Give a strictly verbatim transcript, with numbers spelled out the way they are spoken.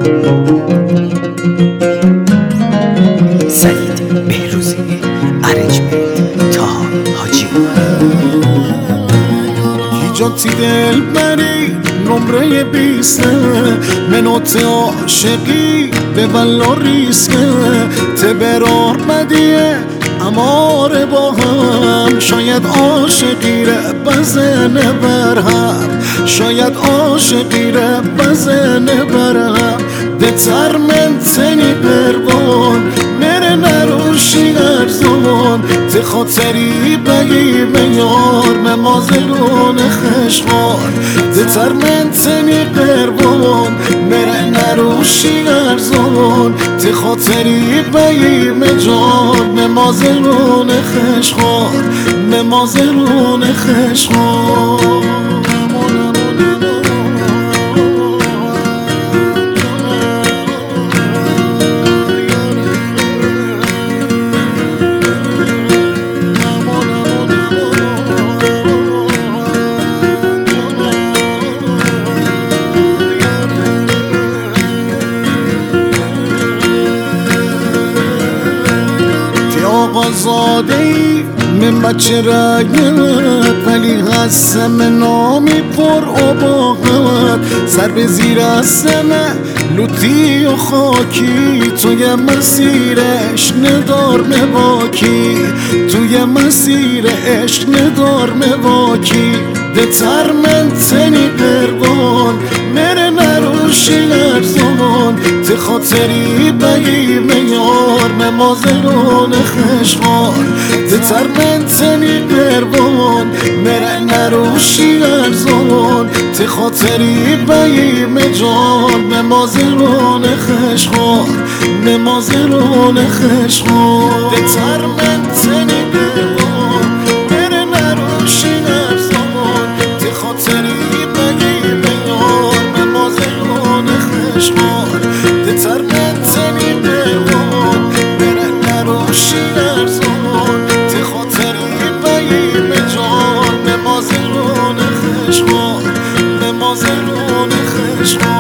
سعید بهروزی ارنجمنت تا حاجی جاتی دل بری نمره بیسته منوت عاشقی به بلا ریسکه تبرار بدیه اماره با هم شاید عاشقی ره بزنه برهم شاید عاشقی ره بزنه برهم دتر من تنی قربان مره نروشی ارزون تی خاطری بگی بیار ممازلون خشخان دتر من تنی قربان مره نروشی ارزون تی خاطری بگی مجان ممازلون خشخان ممازلون خشخان آقازاده ای من بچه رگت ولی هستم نامی پر عباقت سر به زیر هستمه لوتی و خاکی توی مسیر عشق ندار مواکی توی مسیر عشق ندار مواکی دتر من تنی قربان مره نروشی لرزان تی خاطری بگی میار ممازلون خشخان دتر من تنی قربان مره نروشی لرزان تی خاطری بگی مجان ممازلون خشخان ممازلون خشخان دتر من تنی قربان مره نروشی لرزان تی خاطری بگی میار ممازلون خشخان دتر من تنی قربان مره نروشی لرزان تی خاطری بگی مجان ممازلون خشخان ممازلون خشخان